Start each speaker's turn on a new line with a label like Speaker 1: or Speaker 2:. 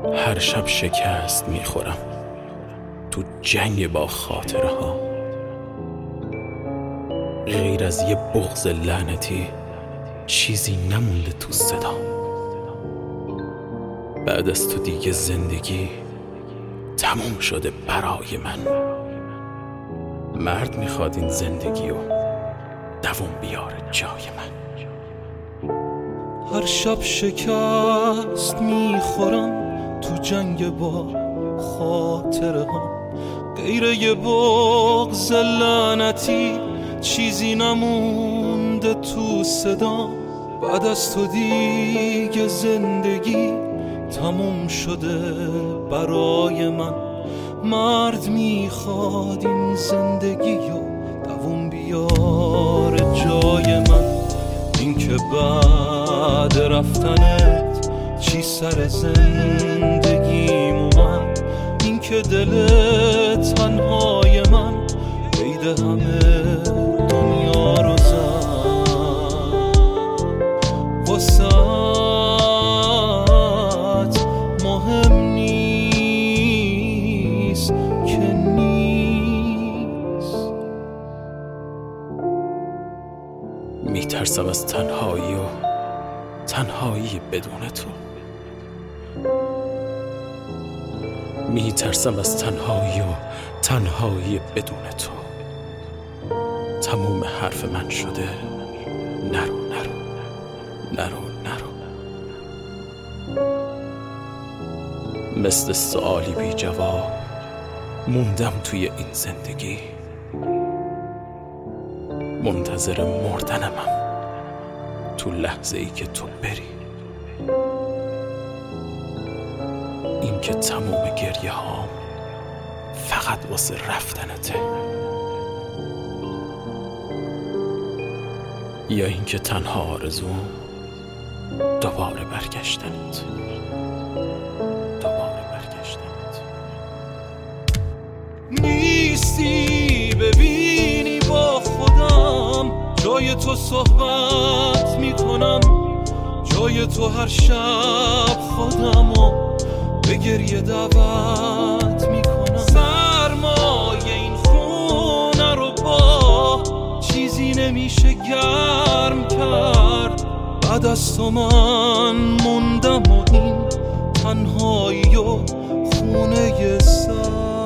Speaker 1: هر شب شکست میخورم تو جنگ با خاطره ها. غیر از یه بغض لعنتی چیزی نمونده تو صدا. بعد از تو دیگه زندگی تموم شده برای من. مرد میخواد این زندگی رو دوام بیاره جای من.
Speaker 2: هر شب شکست میخورم تو جنگ با خاطره ها. غیر یه بغض لعنتی چیزی نمونده تو صدا. بعد از تو دیگه زندگی تموم شده برای من. مرد میخواد این زندگی رو دوام بیاره جای من. این که بعد رفتنت چی سر زندگیم اومد. این که دل تنهای من قید همه دنیا رو زد. واسه مهم نیست که نیست.
Speaker 1: میترسم از تنهایی و تنهایی بدون تو. میترسم از تنهایی و تنهایی بدون تو. تموم حرف من شده نرو نرو نرو نرو. مثل سوالی بی جواب موندم توی این زندگی. منتظر مردنمم تو لحظه ای که تو بری. این که تموم گریه هام فقط واسه رفتنته، یا این که تنها آرزوم دوباره برگشتنت.
Speaker 2: نیستی ببینی با خودم جای تو صحبت میکنم. جای تو هر شب خودمو به گریه دعوت میکنم. سرمایه این خونه رو با چیزی نمیشه گرم کرد. بعد از تو من موندم و این تنهایی و خونه سر.